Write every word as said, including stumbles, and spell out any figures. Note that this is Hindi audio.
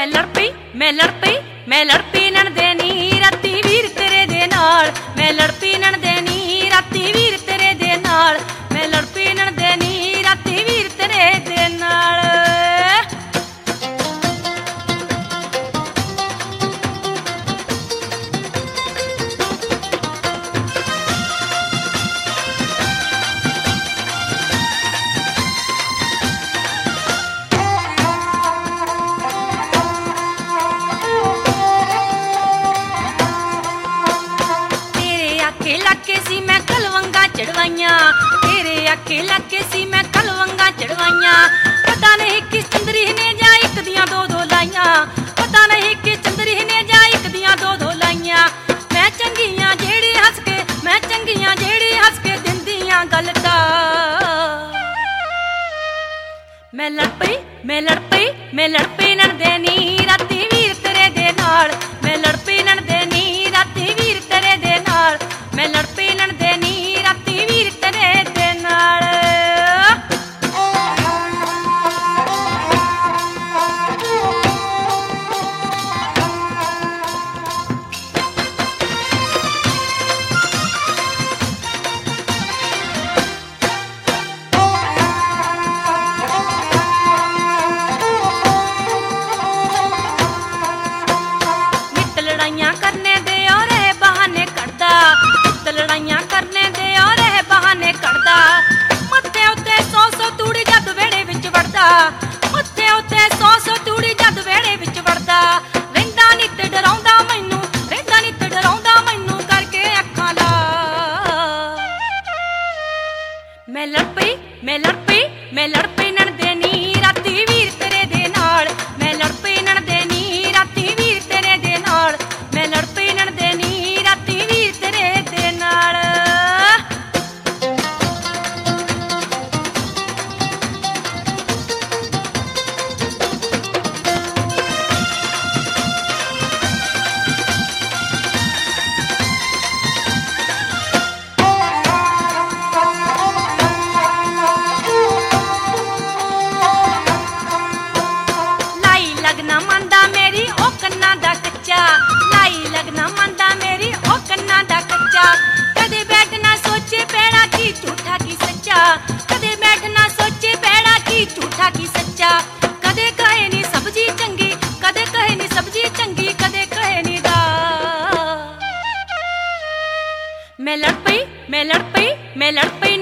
लड़ पई मैं लड़ पई मैं लड़ पई नणदे नी राती वीर तेरे दे नाल मैं लड़ पई नणदे नी राती वीर तेरे दे नाल मैं लड़ पई नणदे नी राती वीर तेरे दे नाल। लाके सी मैं कलवंगा चढ़वाइया तेरे आखे लाके सी मैं कलवंगा चढ़वाइया पता नहीं किस चंद्री ने जा एक दियां दो दो लाइया पता नहीं किस चंद्री ने जा एक दियां दो दो लाइया मैं चंगियां जेड़ी हंस के मैं चंगियां जेड़ी हंस के दिंदियां गलता मैं लड़ पई मैं लड़ पई मैं लड़ पई नणदे नी राती वीर तेरे दे नाल मैं लड़ पई नणदे नी राती वीर तेरे दे नाल मैं लड़ पई नणदे नी राती वीर तेरे दे नाल। नित लड़ाइयां करने दे और बहाने करदा लड़ाइयां करने दे और बहाने करदा मत्थे उत्ते सौ सौ तूड़ी जद वेड़े विच वड़दा मत्थे उत्ते सौ सौ तूड़ी जद वेड़े विच वड़दा रहिंदा नित डराउंदा मैनू रहिंदा नित डराउंदा मैनू करके अखां ला मैं लड़ पई मैं लड़ पई मैं लड़ पई नणदे नी राती वीर तेरे दे नाल मैं लड़ पई नणदे नी राती वीर तेरे दे नाल मैं लड़ पई नणदे नी राती वीर तेरे दे नाल। लाई लगना मंदा मेरी ओ कन्ना दा कच्चा लाई लगना मंदा मेरी ओ कन्ना दा कच्चा कदे बैठना सोचे पैड़ा की झूठा की सच्चा कदे बैठना सोचे पैड़ा की झूठा की सच्चा कदे कहे नी सब्जी चंगी कदे कहे नी सब्जी चंगी कदे कहे नी दा मैं लड़ पई मैं लड़ पई मैं लड़ पई